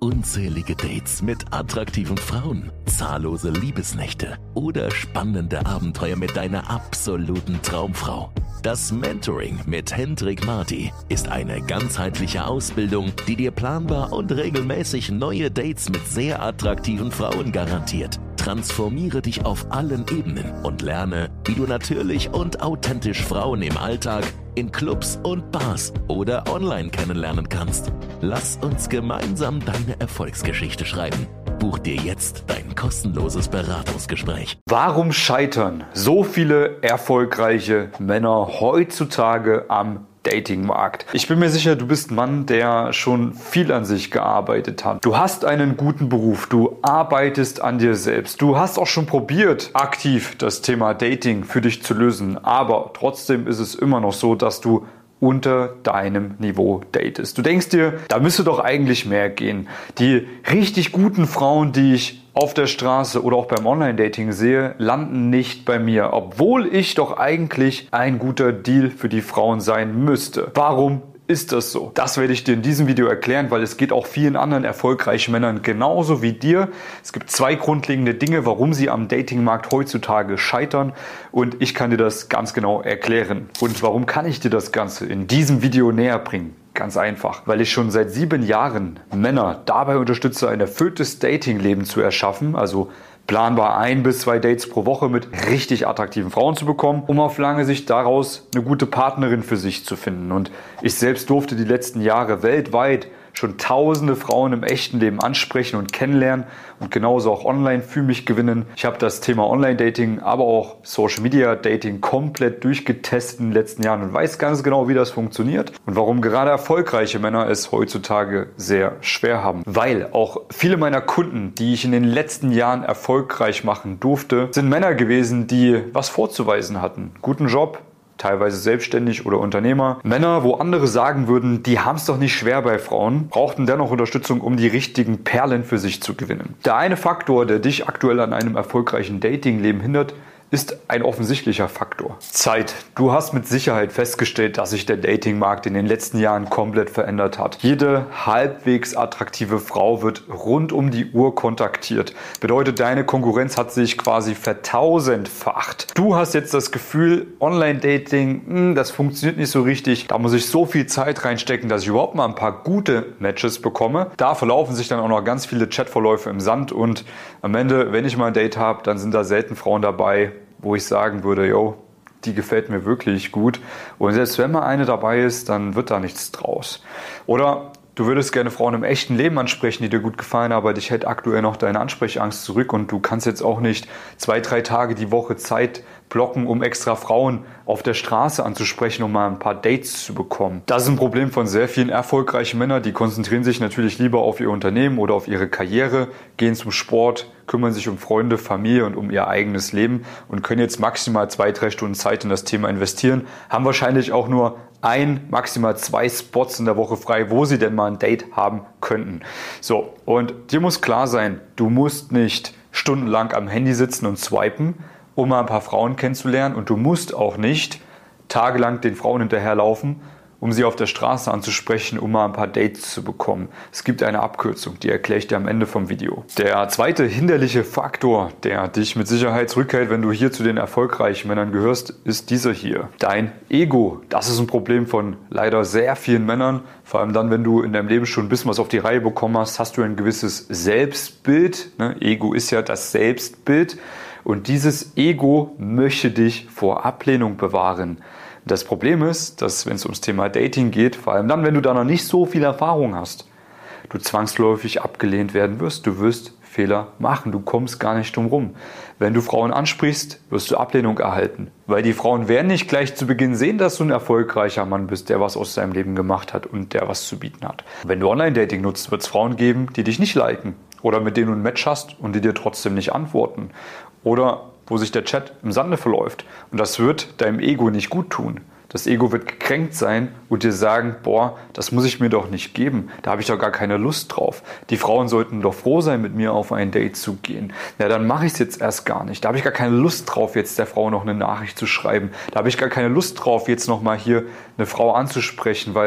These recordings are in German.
unzählige Dates mit attraktiven Frauen, zahllose Liebesnächte oder spannende Abenteuer mit deiner absoluten Traumfrau. Das Mentoring mit Hendrik Marty ist eine ganzheitliche Ausbildung, die dir planbar und regelmäßig neue Dates mit sehr attraktiven Frauen garantiert. Transformiere dich auf allen Ebenen und lerne, wie du natürlich und authentisch Frauen im Alltag, in Clubs und Bars oder online kennenlernen kannst. Lass uns gemeinsam deine Erfolgsgeschichte schreiben. Buch dir jetzt dein kostenloses Beratungsgespräch. Warum scheitern so viele erfolgreiche Männer heutzutage am Datingmarkt? Ich bin mir sicher, du bist ein Mann, der schon viel an sich gearbeitet hat. Du hast einen guten Beruf, du arbeitest an dir selbst. Du hast auch schon probiert, aktiv das Thema Dating für dich zu lösen. Aber trotzdem ist es immer noch so, dass du unter deinem Niveau datest. Du denkst dir, da müsste doch eigentlich mehr gehen. Die richtig guten Frauen, die ich auf der Straße oder auch beim Online-Dating sehe, landen nicht bei mir, obwohl ich doch eigentlich ein guter Deal für die Frauen sein müsste. Warum ist das so? Das werde ich dir in diesem Video erklären, weil es geht auch vielen anderen erfolgreichen Männern genauso wie dir. Es gibt zwei grundlegende Dinge, warum sie am Datingmarkt heutzutage scheitern, und ich kann dir das ganz genau erklären. Und warum kann ich dir das Ganze in diesem Video näher bringen? Ganz einfach, weil ich schon seit 7 Jahren Männer dabei unterstütze, ein erfülltes Datingleben zu erschaffen, also planbar 1 bis 2 Dates pro Woche mit richtig attraktiven Frauen zu bekommen, um auf lange Sicht daraus eine gute Partnerin für sich zu finden. Und ich selbst durfte die letzten Jahre weltweit schon tausende Frauen im echten Leben ansprechen und kennenlernen und genauso auch online für mich gewinnen. Ich habe das Thema Online-Dating, aber auch Social-Media-Dating komplett durchgetestet in den letzten Jahren und weiß ganz genau, wie das funktioniert und warum gerade erfolgreiche Männer es heutzutage sehr schwer haben. Weil auch viele meiner Kunden, die ich in den letzten Jahren erfolgreich machen durfte, sind Männer gewesen, die was vorzuweisen hatten. Guten Job, teilweise selbstständig oder Unternehmer. Männer, wo andere sagen würden, die haben es doch nicht schwer bei Frauen, brauchten dennoch Unterstützung, um die richtigen Perlen für sich zu gewinnen. Der eine Faktor, der dich aktuell an einem erfolgreichen Datingleben hindert, ist ein offensichtlicher Faktor. Zeit. Du hast mit Sicherheit festgestellt, dass sich der Datingmarkt in den letzten Jahren komplett verändert hat. Jede halbwegs attraktive Frau wird rund um die Uhr kontaktiert. Bedeutet, deine Konkurrenz hat sich quasi vertausendfacht. Du hast jetzt das Gefühl, Online-Dating, das funktioniert nicht so richtig. Da muss ich so viel Zeit reinstecken, dass ich überhaupt mal ein paar gute Matches bekomme. Da verlaufen sich dann auch noch ganz viele Chatverläufe im Sand und am Ende, wenn ich mal ein Date habe, dann sind da selten Frauen dabei, wo ich sagen würde, yo, die gefällt mir wirklich gut. Und selbst wenn mal eine dabei ist, dann wird da nichts draus. Oder du würdest gerne Frauen im echten Leben ansprechen, die dir gut gefallen, aber dich hält aktuell noch deine Ansprechangst zurück und du kannst jetzt auch nicht 2, 3 Tage die Woche Zeit blocken, um extra Frauen auf der Straße anzusprechen, um mal ein paar Dates zu bekommen. Das ist ein Problem von sehr vielen erfolgreichen Männern, die konzentrieren sich natürlich lieber auf ihr Unternehmen oder auf ihre Karriere, gehen zum Sport, kümmern sich um Freunde, Familie und um ihr eigenes Leben und können jetzt maximal 2, 3 Stunden Zeit in das Thema investieren, haben wahrscheinlich auch nur 1, maximal 2 Spots in der Woche frei, wo sie denn mal ein Date haben könnten. So, und dir muss klar sein, du musst nicht stundenlang am Handy sitzen und swipen, um mal ein paar Frauen kennenzulernen, und du musst auch nicht tagelang den Frauen hinterherlaufen, um sie auf der Straße anzusprechen, um mal ein paar Dates zu bekommen. Es gibt eine Abkürzung, die erkläre ich dir am Ende vom Video. Der zweite hinderliche Faktor, der dich mit Sicherheit zurückhält, wenn du hier zu den erfolgreichen Männern gehörst, ist dieser hier. Dein Ego. Das ist ein Problem von leider sehr vielen Männern. Vor allem dann, wenn du in deinem Leben schon ein bisschen was auf die Reihe bekommen hast, hast du ein gewisses Selbstbild. Ego ist ja das Selbstbild. Und dieses Ego möchte dich vor Ablehnung bewahren. Das Problem ist, dass wenn es ums Thema Dating geht, vor allem dann, wenn du da noch nicht so viel Erfahrung hast, du zwangsläufig abgelehnt werden wirst. Du wirst Fehler machen, du kommst gar nicht drum rum. Wenn du Frauen ansprichst, wirst du Ablehnung erhalten. Weil die Frauen werden nicht gleich zu Beginn sehen, dass du ein erfolgreicher Mann bist, der was aus seinem Leben gemacht hat und der was zu bieten hat. Wenn du Online-Dating nutzt, wird es Frauen geben, die dich nicht liken oder mit denen du ein Match hast und die dir trotzdem nicht antworten. Oder wo sich der Chat im Sande verläuft. Und das wird deinem Ego nicht gut tun. Das Ego wird gekränkt sein und dir sagen, boah, das muss ich mir doch nicht geben. Da habe ich doch gar keine Lust drauf. Die Frauen sollten doch froh sein, mit mir auf ein Date zu gehen. Ja, dann mache ich es jetzt erst gar nicht. Da habe ich gar keine Lust drauf, jetzt der Frau noch eine Nachricht zu schreiben. Da habe ich gar keine Lust drauf, jetzt nochmal hier eine Frau anzusprechen, weil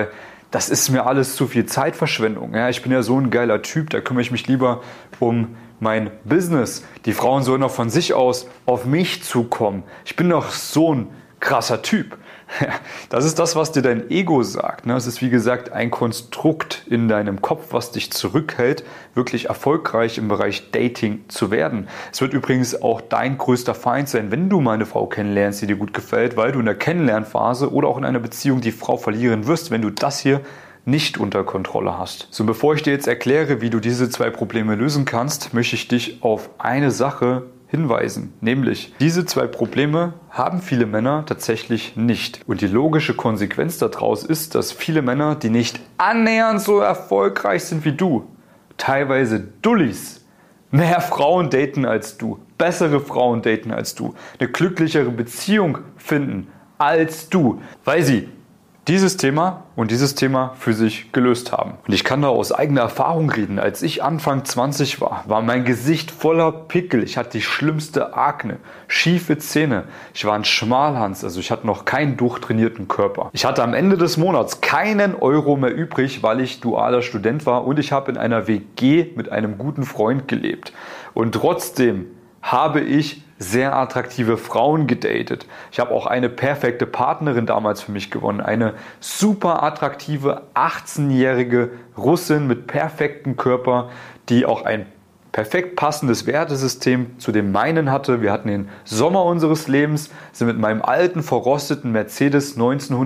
das ist mir alles zu viel Zeitverschwendung. Ja, ich bin ja so ein geiler Typ, da kümmere ich mich lieber um mein Business. Die Frauen sollen doch von sich aus auf mich zukommen. Ich bin doch so ein krasser Typ. Das ist das, was dir dein Ego sagt. Es ist wie gesagt ein Konstrukt in deinem Kopf, was dich zurückhält, wirklich erfolgreich im Bereich Dating zu werden. Es wird übrigens auch dein größter Feind sein, wenn du mal eine Frau kennenlernst, die dir gut gefällt, weil du in der Kennenlernphase oder auch in einer Beziehung die Frau verlieren wirst, wenn du das hier nicht unter Kontrolle hast. So, bevor ich dir jetzt erkläre, wie du diese 2 Probleme lösen kannst, möchte ich dich auf eine Sache hinweisen, nämlich diese 2 Probleme haben viele Männer tatsächlich nicht. Und die logische Konsequenz daraus ist, dass viele Männer, die nicht annähernd so erfolgreich sind wie du, teilweise Dullis, mehr Frauen daten als du, bessere Frauen daten als du, eine glücklichere Beziehung finden als du, weil sie dieses Thema und dieses Thema für sich gelöst haben. Und ich kann da aus eigener Erfahrung reden. Als ich Anfang 20 war mein Gesicht voller Pickel. Ich hatte die schlimmste Akne, schiefe Zähne. Ich war ein Schmalhans, also ich hatte noch keinen durchtrainierten Körper. Ich hatte am Ende des Monats keinen Euro mehr übrig, weil ich dualer Student war und ich habe in einer WG mit einem guten Freund gelebt. Und trotzdem habe ich sehr attraktive Frauen gedatet. Ich habe auch eine perfekte Partnerin damals für mich gewonnen. Eine super attraktive 18-jährige Russin mit perfektem Körper, die auch ein perfekt passendes Wertesystem zu dem meinen hatte. Wir hatten den Sommer unseres Lebens, sind mit meinem alten, verrosteten Mercedes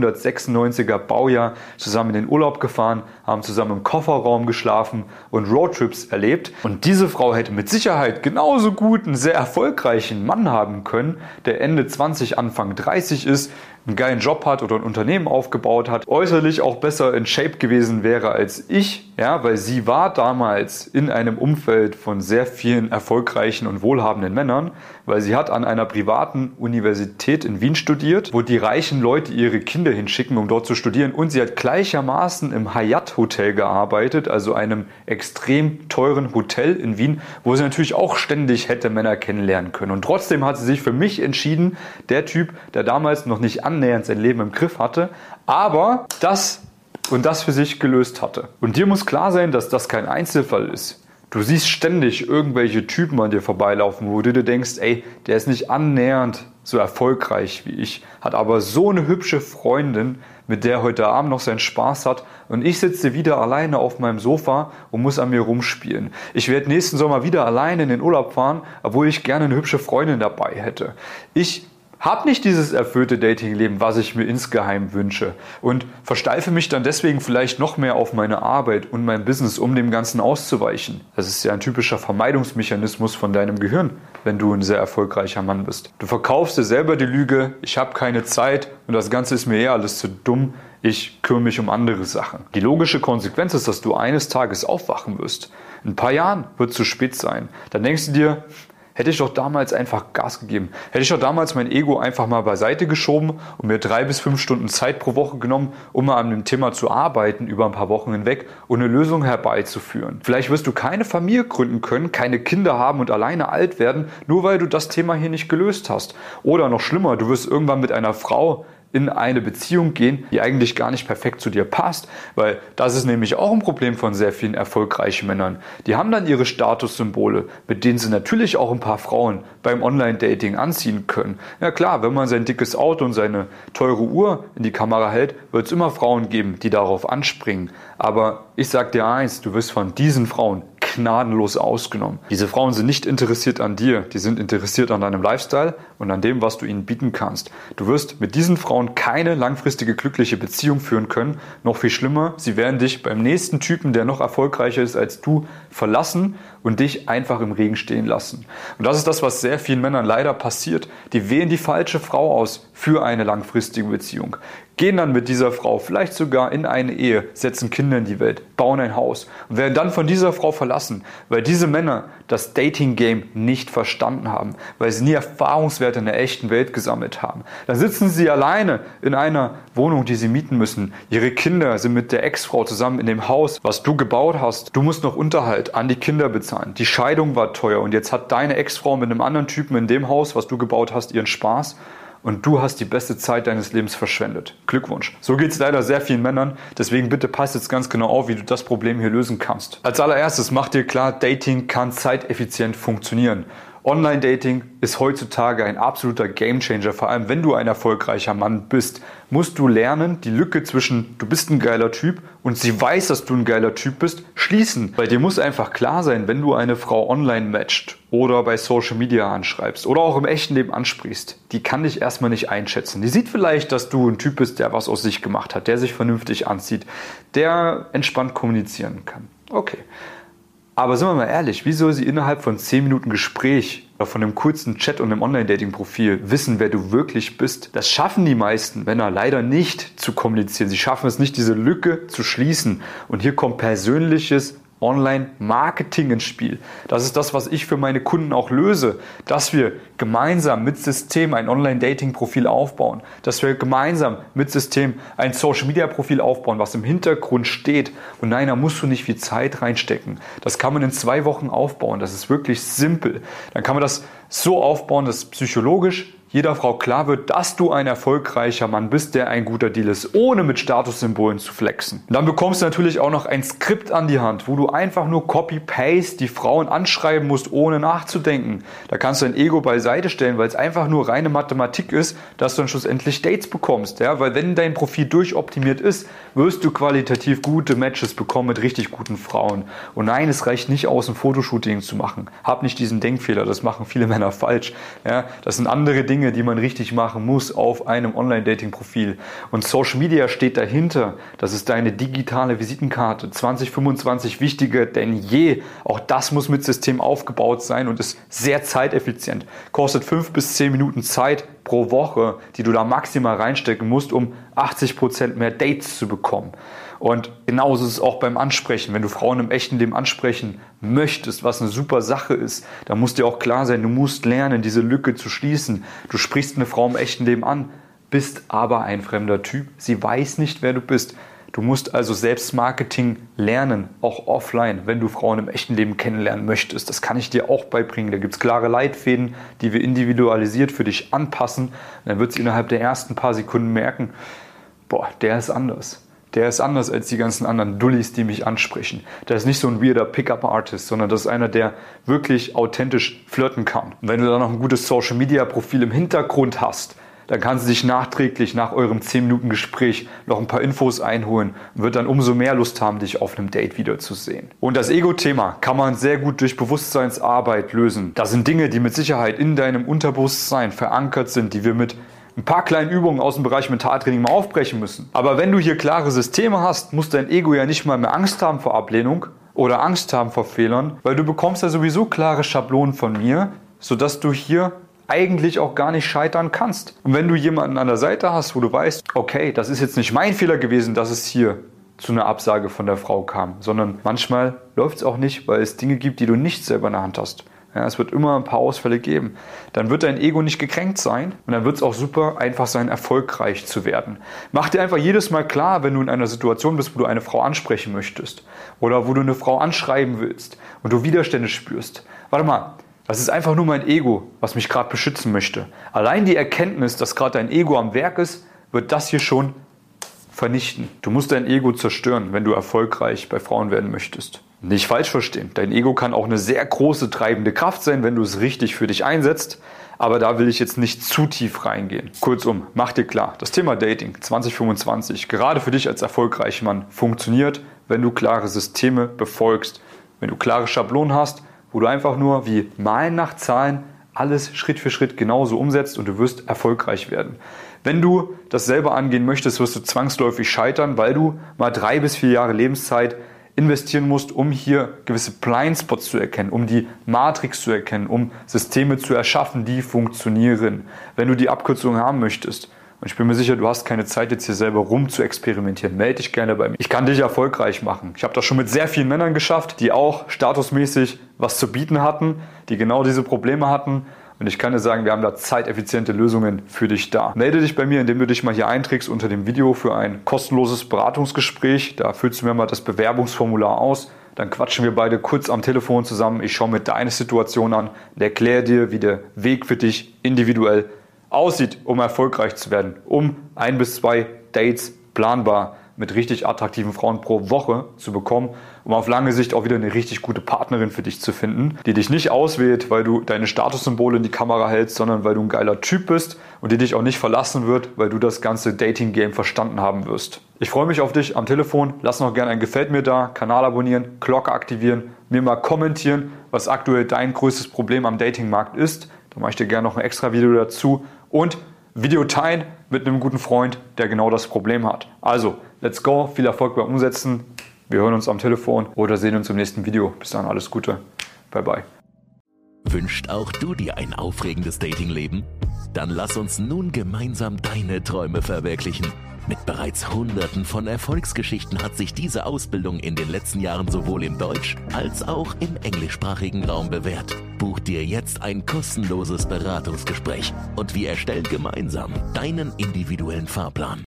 1996er Baujahr zusammen in den Urlaub gefahren, haben zusammen im Kofferraum geschlafen und Roadtrips erlebt. Und diese Frau hätte mit Sicherheit genauso gut einen sehr erfolgreichen Mann haben können, der Ende 20, Anfang 30 ist, einen geilen Job hat oder ein Unternehmen aufgebaut hat, äußerlich auch besser in Shape gewesen wäre als ich, ja, weil sie war damals in einem Umfeld von sehr vielen erfolgreichen und wohlhabenden Männern, weil sie hat an einer privaten Universität in Wien studiert, wo die reichen Leute ihre Kinder hinschicken, um dort zu studieren, und sie hat gleichermaßen im Hyatt Hotel gearbeitet, also einem extrem teuren Hotel in Wien, wo sie natürlich auch ständig hätte Männer kennenlernen können. Und trotzdem hat sie sich für mich entschieden, der Typ, der damals noch nicht annähernd sein Leben im Griff hatte, aber das für sich gelöst hatte. Und dir muss klar sein, dass das kein Einzelfall ist. Du siehst ständig irgendwelche Typen an dir vorbeilaufen, wo du dir denkst, ey, der ist nicht annähernd so erfolgreich wie ich, hat aber so eine hübsche Freundin, mit der er heute Abend noch seinen Spaß hat, und ich sitze wieder alleine auf meinem Sofa und muss an mir rumspielen. Ich werde nächsten Sommer wieder alleine in den Urlaub fahren, obwohl ich gerne eine hübsche Freundin dabei hätte. Ich habe nicht dieses erfüllte Datingleben, was ich mir insgeheim wünsche, und versteife mich dann deswegen vielleicht noch mehr auf meine Arbeit und mein Business, um dem Ganzen auszuweichen. Das ist ja ein typischer Vermeidungsmechanismus von deinem Gehirn, wenn du ein sehr erfolgreicher Mann bist. Du verkaufst dir selber die Lüge, ich habe keine Zeit und das Ganze ist mir alles zu dumm, ich kümmere mich um andere Sachen. Die logische Konsequenz ist, dass du eines Tages aufwachen wirst. In ein paar Jahren wird es zu spät sein. Dann denkst du dir, hätte ich doch damals einfach Gas gegeben. Hätte ich doch damals mein Ego einfach mal beiseite geschoben und mir 3 bis 5 Stunden Zeit pro Woche genommen, um mal an dem Thema zu arbeiten über ein paar Wochen hinweg und eine Lösung herbeizuführen. Vielleicht wirst du keine Familie gründen können, keine Kinder haben und alleine alt werden, nur weil du das Thema hier nicht gelöst hast. Oder noch schlimmer, du wirst irgendwann mit einer Frau in eine Beziehung gehen, die eigentlich gar nicht perfekt zu dir passt, weil das ist nämlich auch ein Problem von sehr vielen erfolgreichen Männern. Die haben dann ihre Statussymbole, mit denen sie natürlich auch ein paar Frauen beim Online-Dating anziehen können. Ja klar, wenn man sein dickes Auto und seine teure Uhr in die Kamera hält, wird es immer Frauen geben, die darauf anspringen. Aber ich sag dir eins, du wirst von diesen Frauen gnadenlos ausgenommen. Diese Frauen sind nicht interessiert an dir, die sind interessiert an deinem Lifestyle und an dem, was du ihnen bieten kannst. Du wirst mit diesen Frauen keine langfristige glückliche Beziehung führen können. Noch viel schlimmer, sie werden dich beim nächsten Typen, der noch erfolgreicher ist als du, verlassen und dich einfach im Regen stehen lassen. Und das ist das, was sehr vielen Männern leider passiert. Die wählen die falsche Frau aus für eine langfristige Beziehung. Gehen dann mit dieser Frau vielleicht sogar in eine Ehe, setzen Kinder in die Welt, bauen ein Haus und werden dann von dieser Frau verlassen, weil diese Männer das Dating-Game nicht verstanden haben, weil sie nie Erfahrungswerte in der echten Welt gesammelt haben. Dann sitzen sie alleine in einer Wohnung, die sie mieten müssen. Ihre Kinder sind mit der Ex-Frau zusammen in dem Haus, was du gebaut hast. Du musst noch Unterhalt an die Kinder bezahlen. Die Scheidung war teuer und jetzt hat deine Ex-Frau mit einem anderen Typen in dem Haus, was du gebaut hast, ihren Spaß. und du hast die beste Zeit deines Lebens verschwendet. Glückwunsch. So geht es leider sehr vielen Männern, deswegen bitte pass jetzt ganz genau auf, wie du das Problem hier lösen kannst. Als allererstes mach dir klar, Dating kann zeiteffizient funktionieren. Online-Dating ist heutzutage ein absoluter Gamechanger. Vor allem, wenn du ein erfolgreicher Mann bist, musst du lernen, die Lücke zwischen du bist ein geiler Typ und sie weiß, dass du ein geiler Typ bist, schließen. Weil dir muss einfach klar sein, wenn du eine Frau online matcht oder bei Social Media anschreibst oder auch im echten Leben ansprichst, die kann dich erstmal nicht einschätzen. Die sieht vielleicht, dass du ein Typ bist, der was aus sich gemacht hat, der sich vernünftig anzieht, der entspannt kommunizieren kann. Okay. Aber sind wir mal ehrlich, wie soll sie innerhalb von 10 Minuten Gespräch oder von einem kurzen Chat und einem Online-Dating-Profil wissen, wer du wirklich bist? Das schaffen die meisten Männer leider nicht zu kommunizieren. Sie schaffen es nicht, diese Lücke zu schließen. Und hier kommt persönliches Online-Marketing ins Spiel. Das ist das, was ich für meine Kunden auch löse, dass wir gemeinsam mit System ein Online-Dating-Profil aufbauen, dass wir gemeinsam mit System ein Social-Media-Profil aufbauen, was im Hintergrund steht. Und nein, da musst du nicht viel Zeit reinstecken. Das kann man in 2 Wochen aufbauen. Das ist wirklich simpel. Dann kann man das so aufbauen, dass psychologisch jeder Frau klar wird, dass du ein erfolgreicher Mann bist, der ein guter Deal ist, ohne mit Statussymbolen zu flexen. Und dann bekommst du natürlich auch noch ein Skript an die Hand, wo du einfach nur Copy-Paste die Frauen anschreiben musst, ohne nachzudenken. Da kannst du dein Ego beiseite stellen, weil es einfach nur reine Mathematik ist, dass du dann schlussendlich Dates bekommst. Ja? Weil wenn dein Profil durchoptimiert ist, wirst du qualitativ gute Matches bekommen mit richtig guten Frauen. Und nein, es reicht nicht aus, ein Fotoshooting zu machen. Hab nicht diesen Denkfehler, das machen viele Männer falsch. Ja? Das sind andere Dinge, die man richtig machen muss auf einem Online-Dating-Profil. Und Social Media steht dahinter. Das ist deine digitale Visitenkarte. 2025 wichtiger denn je. Auch das muss mit System aufgebaut sein und ist sehr zeiteffizient. Kostet 5 bis 10 Minuten Zeit pro Woche, die du da maximal reinstecken musst, um 80% mehr Dates zu bekommen. Und genauso ist es auch beim Ansprechen. Wenn du Frauen im echten Leben ansprechen möchtest, was eine super Sache ist, dann muss dir auch klar sein, du musst lernen, diese Lücke zu schließen. Du sprichst eine Frau im echten Leben an, bist aber ein fremder Typ. Sie weiß nicht, wer du bist. Du musst also Selbstmarketing lernen, auch offline, wenn du Frauen im echten Leben kennenlernen möchtest. Das kann ich dir auch beibringen. Da gibt es klare Leitfäden, die wir individualisiert für dich anpassen. Und dann wird sie innerhalb der ersten paar Sekunden merken, boah, der ist anders. Der ist anders als die ganzen anderen Dullis, die mich ansprechen. Der ist nicht so ein weirder Pickup-Artist, sondern das ist einer, der wirklich authentisch flirten kann. Und wenn du dann noch ein gutes Social-Media-Profil im Hintergrund hast, dann kann sie sich nachträglich nach eurem 10-Minuten-Gespräch noch ein paar Infos einholen und wird dann umso mehr Lust haben, dich auf einem Date wiederzusehen. Und das Ego-Thema kann man sehr gut durch Bewusstseinsarbeit lösen. Das sind Dinge, die mit Sicherheit in deinem Unterbewusstsein verankert sind, die wir mit ein paar kleinen Übungen aus dem Bereich Mentaltraining mal aufbrechen müssen. Aber wenn du hier klare Systeme hast, muss dein Ego ja nicht mal mehr Angst haben vor Ablehnung oder Angst haben vor Fehlern, weil du bekommst ja sowieso klare Schablonen von mir, sodass du hier eigentlich auch gar nicht scheitern kannst. Und wenn du jemanden an der Seite hast, wo du weißt, okay, das ist jetzt nicht mein Fehler gewesen, dass es hier zu einer Absage von der Frau kam, sondern manchmal läuft es auch nicht, weil es Dinge gibt, die du nicht selber in der Hand hast. Ja, es wird immer ein paar Ausfälle geben. Dann wird dein Ego nicht gekränkt sein und dann wird es auch super einfach sein, erfolgreich zu werden. Mach dir einfach jedes Mal klar, wenn du in einer Situation bist, wo du eine Frau ansprechen möchtest oder wo du eine Frau anschreiben willst und du Widerstände spürst. Warte mal, das ist einfach nur mein Ego, was mich gerade beschützen möchte. Allein die Erkenntnis, dass gerade dein Ego am Werk ist, wird das hier schon vernichten. Du musst dein Ego zerstören, wenn du erfolgreich bei Frauen werden möchtest. Nicht falsch verstehen. Dein Ego kann auch eine sehr große treibende Kraft sein, wenn du es richtig für dich einsetzt. Aber da will ich jetzt nicht zu tief reingehen. Kurzum, mach dir klar, das Thema Dating 2025, gerade für dich als erfolgreicher Mann, funktioniert, wenn du klare Systeme befolgst. Wenn du klare Schablonen hast, wo du einfach nur wie Malen nach Zahlen alles Schritt für Schritt genauso umsetzt und du wirst erfolgreich werden. Wenn du das selber angehen möchtest, wirst du zwangsläufig scheitern, weil du mal 3 bis 4 Jahre Lebenszeit investieren musst, um hier gewisse Blindspots zu erkennen, um die Matrix zu erkennen, um Systeme zu erschaffen, die funktionieren. Wenn du die Abkürzung haben möchtest, und ich bin mir sicher, du hast keine Zeit, jetzt hier selber rum zu experimentieren, melde dich gerne bei mir. Ich kann dich erfolgreich machen. Ich habe das schon mit sehr vielen Männern geschafft, die auch statusmäßig was zu bieten hatten, die genau diese Probleme hatten. Und ich kann dir sagen, wir haben da zeiteffiziente Lösungen für dich da. Melde dich bei mir, indem du dich mal hier einträgst unter dem Video für ein kostenloses Beratungsgespräch. Da füllst du mir mal das Bewerbungsformular aus. Dann quatschen wir beide kurz am Telefon zusammen. Ich schaue mir deine Situation an und erkläre dir, wie der Weg für dich individuell aussieht, um erfolgreich zu werden, um 1 bis 2 Dates planbar mit richtig attraktiven Frauen pro Woche zu bekommen, um auf lange Sicht auch wieder eine richtig gute Partnerin für dich zu finden, die dich nicht auswählt, weil du deine Statussymbole in die Kamera hältst, sondern weil du ein geiler Typ bist und die dich auch nicht verlassen wird, weil du das ganze Dating-Game verstanden haben wirst. Ich freue mich auf dich am Telefon. Lass noch gerne ein Gefällt mir da, Kanal abonnieren, Glocke aktivieren, mir mal kommentieren, was aktuell dein größtes Problem am Datingmarkt ist. Da mache ich dir gerne noch ein extra Video dazu und Video teilen mit einem guten Freund, der genau das Problem hat. Also, let's go, viel Erfolg beim Umsetzen. Wir hören uns am Telefon oder sehen uns im nächsten Video. Bis dann, alles Gute. Bye, bye. Wünscht auch du dir ein aufregendes Datingleben? Dann lass uns nun gemeinsam deine Träume verwirklichen. Mit bereits Hunderten von Erfolgsgeschichten hat sich diese Ausbildung in den letzten Jahren sowohl im deutsch- als auch im englischsprachigen Raum bewährt. Buch dir jetzt ein kostenloses Beratungsgespräch und wir erstellen gemeinsam deinen individuellen Fahrplan.